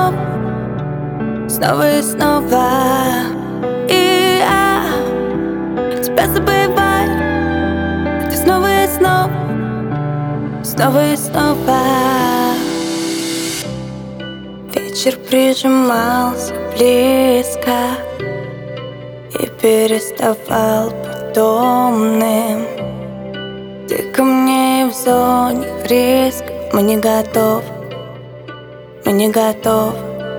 снова и снова. И я тебя забываю, это снова и снова, снова и снова. Вечер прижимался близко и переставал быть томным. Ты ко мне в зоне риска, мы не готовы, мы не готовы.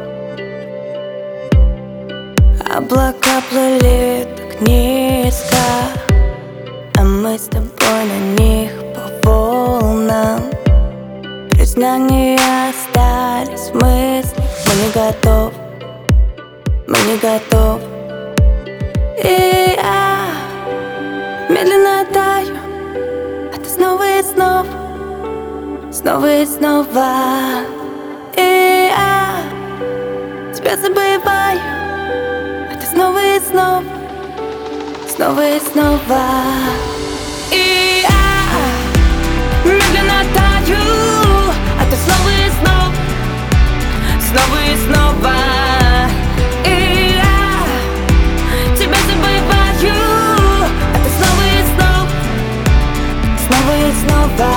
Облака плыли так низко, а мы с тобой на них по волнам. Признания остались мысли, мы не готовы, мы не готовы. И я медленно таю, а ты снова и снова, снова и снова. И я тебя забываю, а ты снова и снова, снова и снова. И я медленно таю, а ты снова и снова, снова и снова. И я тебя забываю, а ты снова и снова, снова и снова.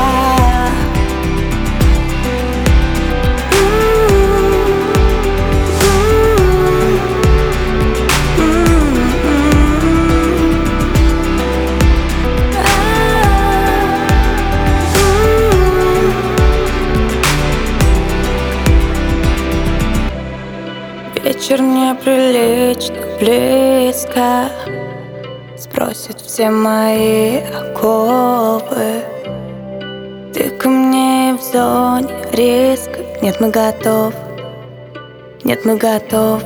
Вечер неприлично близко, сбросит все мои оковы. Ты ко мне в зоне риска, нет, мы готовы, нет, мы готовы.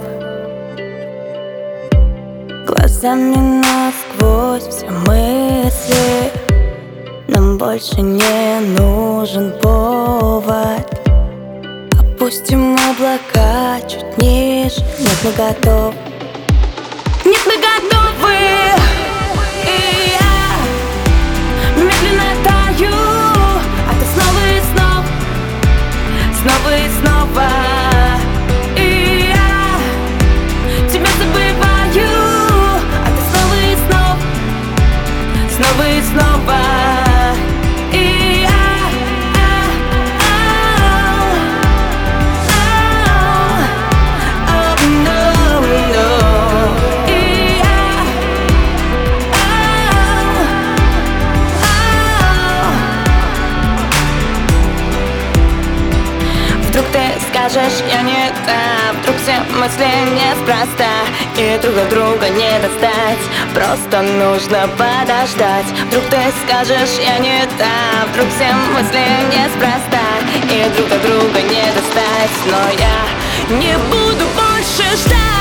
Глазами насквозь все мысли, нам больше не нужен повод. Опустим облака чуть ниже, нет, мы готовы, нет, мы готовы. И я медленно таю, а ты снова и снова, снова и снова. И я тебя забываю, а ты снова и снова, снова и снова. Вдруг ты скажешь, я не та, вдруг все мысли неспроста, и друг от друга не достать, просто нужно подождать. Вдруг ты скажешь, я не та, вдруг все мысли неспроста, и друг от друга не достать, но я не буду больше ждать.